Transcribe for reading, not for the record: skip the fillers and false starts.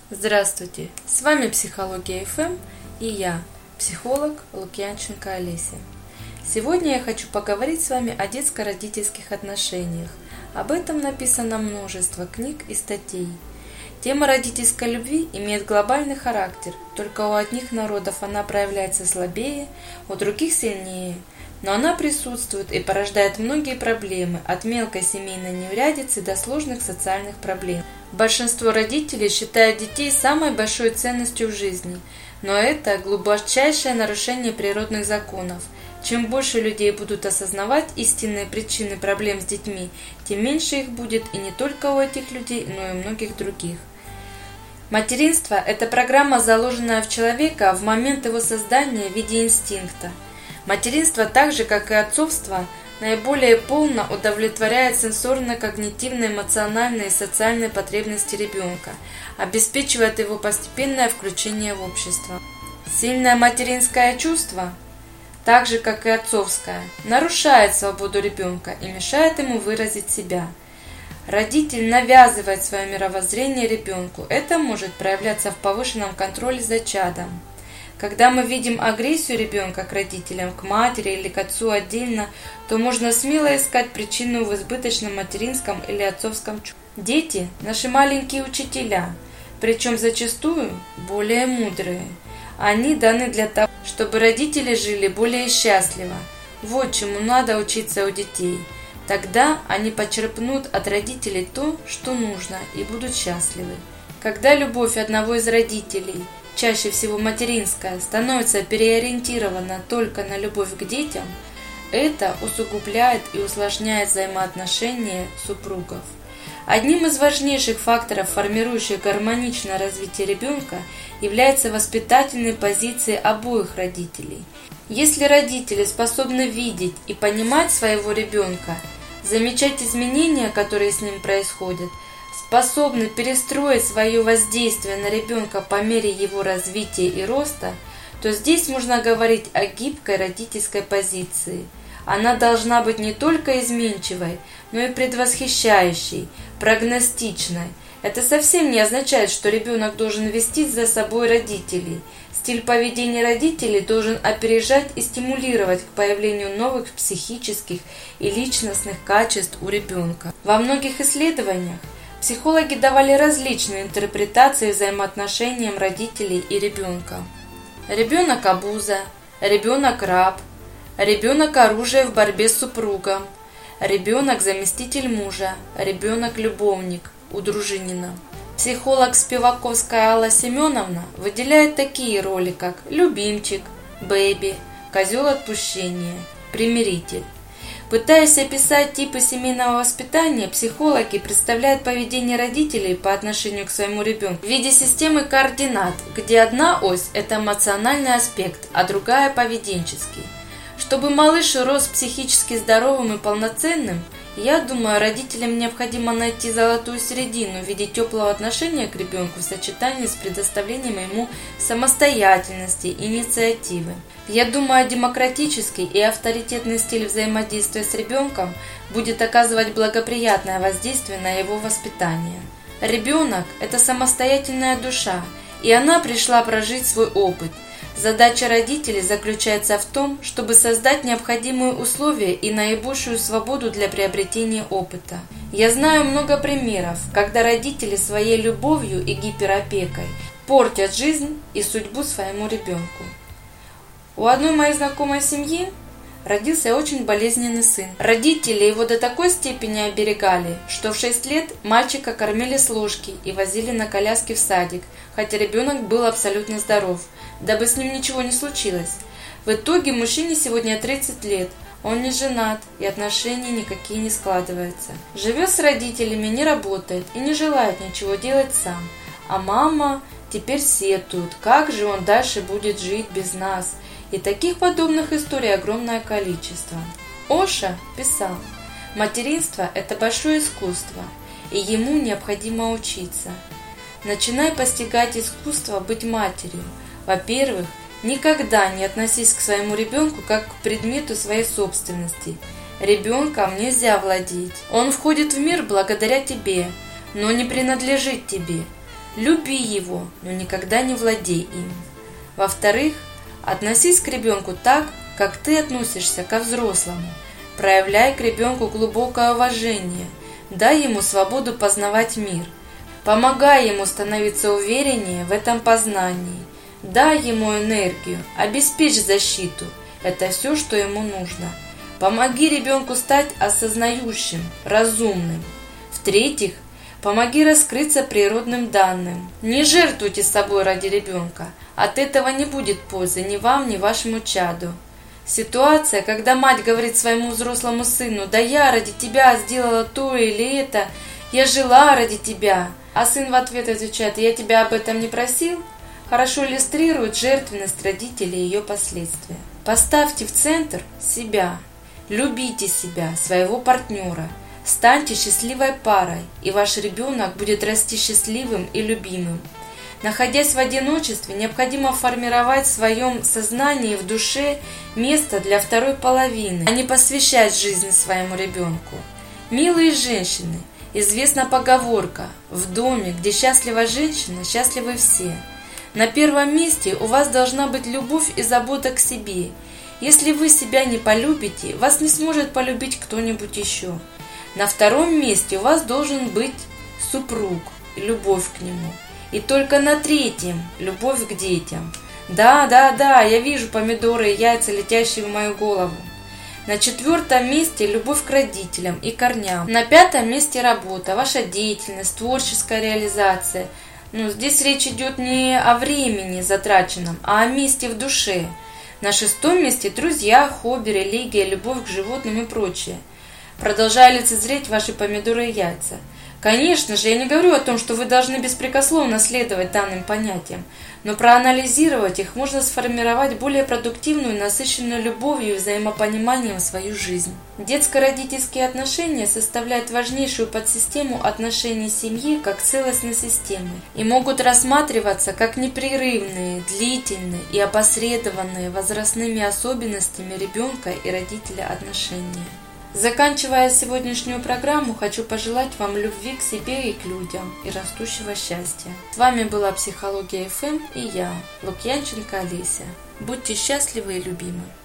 Здравствуйте, с вами Психология ФМ и я, психолог Лукьянченко Олеся. Сегодня я хочу поговорить с вами о детско-родительских отношениях. Об этом написано множество книг и статей. Тема родительской любви имеет глобальный характер, только у одних народов она проявляется слабее, у других сильнее. Но она присутствует и порождает многие проблемы, от мелкой семейной неурядицы до сложных социальных проблем. Большинство родителей считают детей самой большой ценностью в жизни, но это глубочайшее нарушение природных законов. Чем больше людей будут осознавать истинные причины проблем с детьми, тем меньше их будет и не только у этих людей, но и у многих других. Материнство – это программа, заложенная в человека в момент его создания в виде инстинкта. Материнство, так же как и отцовство, наиболее полно удовлетворяет сенсорно-когнитивные, эмоциональные и социальные потребности ребенка, обеспечивает его постепенное включение в общество. Сильное материнское чувство, так же как и отцовское, нарушает свободу ребенка и мешает ему выразить себя. Родитель навязывает свое мировоззрение ребенку. Это может проявляться в повышенном контроле за чадом. Когда мы видим агрессию ребенка к родителям, к матери или к отцу отдельно, то можно смело искать причину в избыточном материнском или отцовском чувстве. Дети – наши маленькие учителя, причем зачастую более мудрые. Они даны для того, чтобы родители жили более счастливо. Вот чему надо учиться у детей. Тогда они почерпнут от родителей то, что нужно, и будут счастливы. Когда любовь одного из родителей, чаще всего материнская, становится переориентирована только на любовь к детям, это усугубляет и усложняет взаимоотношения супругов. Одним из важнейших факторов, формирующих гармоничное развитие ребенка, является воспитательные позиции обоих родителей. Если родители способны видеть и понимать своего ребенка, замечать изменения, которые с ним происходят, способны перестроить свое воздействие на ребенка по мере его развития и роста, то здесь можно говорить о гибкой родительской позиции. Она должна быть не только изменчивой, но и предвосхищающей, прогностичной. Это совсем не означает, что ребенок должен вести за собой родителей. Стиль поведения родителей должен опережать и стимулировать к появлению новых психических и личностных качеств у ребенка. Во многих исследованиях психологи давали различные интерпретации взаимоотношениям родителей и ребенка. Ребенок – обуза, ребенок – раб, ребенок – оружие в борьбе с супругом, ребенок – заместитель мужа, ребенок – любовник у Дружинина. Психолог Спиваковская Алла Семеновна выделяет такие роли, как любимчик, бэби, козел отпущения, примиритель. Пытаясь описать типы семейного воспитания, психологи представляют поведение родителей по отношению к своему ребенку в виде системы координат, где одна ось – это эмоциональный аспект, а другая – поведенческий. Чтобы малыш рос психически здоровым и полноценным, я думаю, родителям необходимо найти золотую середину в виде теплого отношения к ребенку в сочетании с предоставлением ему самостоятельности, инициативы. Я думаю, демократический и авторитетный стиль взаимодействия с ребенком будет оказывать благоприятное воздействие на его воспитание. Ребенок – это самостоятельная душа, и она пришла прожить свой опыт. Задача родителей заключается в том, чтобы создать необходимые условия и наибольшую свободу для приобретения опыта. Я знаю много примеров, когда родители своей любовью и гиперопекой портят жизнь и судьбу своему ребенку. У одной моей знакомой семьи родился очень болезненный сын. Родители его до такой степени оберегали, что в 6 лет мальчика кормили с ложки и возили на коляске в садик, хотя ребенок был абсолютно здоров, дабы с ним ничего не случилось. В итоге мужчине сегодня 30 лет, он не женат и отношения никакие не складываются. Живет с родителями, не работает и не желает ничего делать сам. А мама теперь сетует, как же он дальше будет жить без нас. И таких подобных историй огромное количество. Оша писал: материнство – это большое искусство, и ему необходимо учиться. Начинай постигать искусство быть матерью. Во-первых, никогда не относись к своему ребенку как к предмету своей собственности. Ребенком нельзя владеть. Он входит в мир благодаря тебе, но не принадлежит тебе. Люби его, но никогда не владей им. Во-вторых, относись к ребенку так, как ты относишься ко взрослому. Проявляй к ребенку глубокое уважение, дай ему свободу познавать мир. Помогай ему становиться увереннее в этом познании. Дай ему энергию, обеспечь защиту. Это все, что ему нужно. Помоги ребенку стать осознающим, разумным. В-третьих, помоги раскрыться природным данным. Не жертвуйте собой ради ребенка. От этого не будет пользы ни вам, ни вашему чаду. Ситуация, когда мать говорит своему взрослому сыну: «Да я ради тебя сделала то или это, я жила ради тебя», а сын в ответ отвечает: «Я тебя об этом не просил», хорошо иллюстрирует жертвенность родителей и ее последствия. Поставьте в центр себя, любите себя, своего партнера, станьте счастливой парой, и ваш ребенок будет расти счастливым и любимым. Находясь в одиночестве, необходимо формировать в своем сознании и в душе место для второй половины, а не посвящать жизнь своему ребенку. Милые женщины, известна поговорка: в доме, где счастлива женщина, счастливы все. На первом месте у вас должна быть любовь и забота к себе. Если вы себя не полюбите, вас не сможет полюбить кто-нибудь еще. На втором месте у вас должен быть супруг и любовь к нему. И только на третьем – любовь к детям. Да, я вижу помидоры и яйца, летящие в мою голову. На четвертом месте – любовь к родителям и корням. На пятом месте – работа, ваша деятельность, творческая реализация. Здесь речь идет не о времени затраченном, а о месте в душе. На шестом месте – друзья, хобби, религия, любовь к животным и прочее. Продолжая лицезреть ваши помидоры и яйца. Конечно же, я не говорю о том, что вы должны беспрекословно следовать данным понятиям, но проанализировать их можно сформировать более продуктивную, насыщенную любовью и взаимопониманием свою жизнь. Детско-родительские отношения составляют важнейшую подсистему отношений семьи как целостной системы и могут рассматриваться как непрерывные, длительные и опосредованные возрастными особенностями ребенка и родителя отношения. Заканчивая сегодняшнюю программу, хочу пожелать вам любви к себе и к людям и растущего счастья. С вами была Психология ФМ и я, Лукьянченко Олеся. Будьте счастливы и любимы.